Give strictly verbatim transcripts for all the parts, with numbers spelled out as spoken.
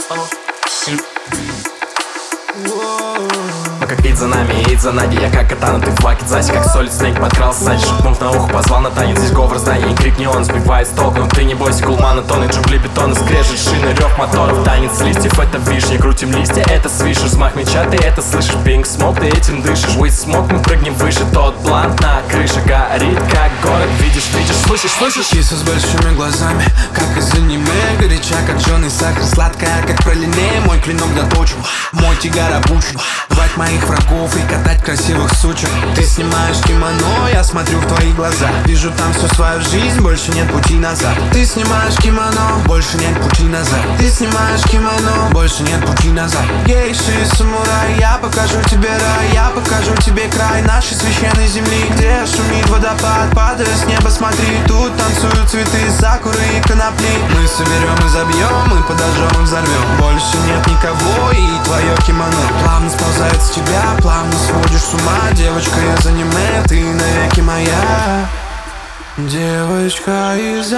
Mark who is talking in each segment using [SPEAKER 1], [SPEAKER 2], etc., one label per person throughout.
[SPEAKER 1] Но как ид за нами, ид за ноги. Я как катана, ты в бакет заси. Как солид снег подкрался сзади. Шепнув на ухо, позвал на танец. Здесь говор здания, и крик не он сбивает с толку. Но ты не бойся, кулмана тонет, джунгли бетона. Скрежет шины, рев моторов, танец листьев. Это вишня, крутим листья, это свишь. Взмах меча, ты это слышишь. Пинг, смог, ты этим дышишь. With smoke, мы прыгнем выше. Тот блант на крыше горит, как город. Видишь, видишь, слышишь, слышишь.
[SPEAKER 2] Киса с большими глазами, как из аниме. Горяча, как жженый сахар, сладкая, как пролине. Мой клинок доточен, мой тигар обучен. Звать моих врагов и катать красивых сучек. Ты снимаешь кимоно, я смотрю в твои глаза. Вижу там всю свою жизнь, больше нет пути назад. Ты снимаешь кимоно, больше нет пути назад. Ты снимаешь кимоно, больше нет пути назад. Гейши и самурай, я покажу тебе рай. Я покажу тебе край нашей священной земли, где шумит водопад, падая с неба, смотри. Тут танцуют цветы, сакуры и конопли. Мы соберем и забьем, мы подожжем и взорвем. Больше нет никого и твое кимоно плавно сползает с тебя, плавно сводишь с ума. Девочка из аниме, ты навеки моя. Девочка из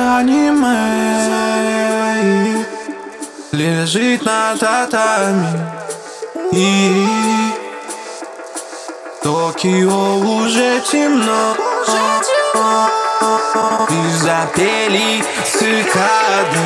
[SPEAKER 2] аниме лежит на татами, и в Токио уже темно, и запели цикады.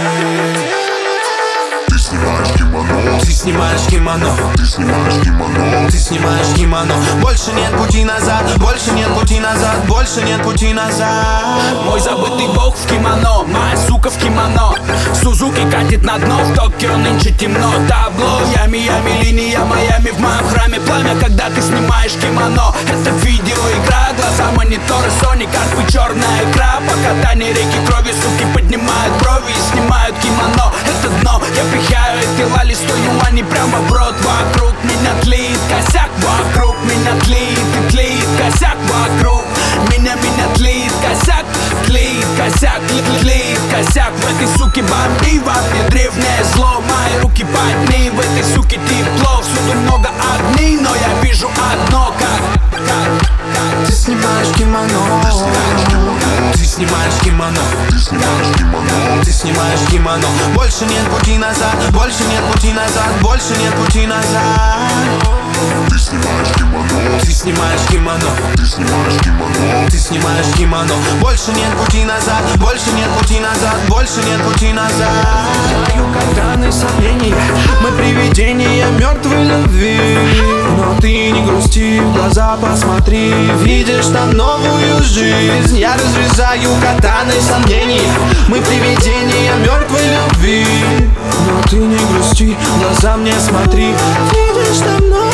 [SPEAKER 3] Ты снимаешь кимоно,
[SPEAKER 2] Ты снимаешь кимоно,
[SPEAKER 3] ты снимаешь кимоно,
[SPEAKER 2] ты снимаешь кимоно. Больше нет пути назад, больше нет пути назад, больше нет пути назад.
[SPEAKER 4] Мой забытый бог в кимоно, моя сука в кимоно. Сузуки катит на дно, в Токио нынче темно. Табло, ями, ями, линия Майами. В моем храме пламя, когда ты снимаешь кимоно. Это видеоигра, глаза монитора, Sony, карпы, черная икра. По катанию реки крови, суки поднимают брови и снимают кимоно. Это дно, я пихаю эти лали, сто юаней прямо в рот. Вокруг меня тлеет косяк, вокруг меня тлеет и тлеет косяк. Вокруг меня, меня тлеет косяк, тлеет косяк, тлеет косяк. В этой суке бомби, во мне древнее зло. Мои руки под ней, в этой суке тепло. Всюду много огней, но я вижу одно, как, как, как.
[SPEAKER 2] Ты снимаешь кимоно, ты снимаешь кимоно,
[SPEAKER 3] ты снимаешь кимоно,
[SPEAKER 2] ты снимаешь кимоно. Больше нет пути назад, больше нет пути назад, больше нет пути назад.
[SPEAKER 3] ты снимаешь кимоно,
[SPEAKER 2] Ты снимаешь кимоно,
[SPEAKER 3] ты снимаешь кимоно,
[SPEAKER 2] ты снимаешь кимоно. Больше нет пути назад, больше нет пути назад, больше нет пути назад. Знаю, катаны сомнения, мы привидения мертвой любви. Но ты не грусти, в глаза посмотри, видишь там новую жизнь. Я разрезаю катаной сомнения, мы привидения мертвой любви. Но ты не грусти, в глаза мне смотри, видишь там новую жизнь.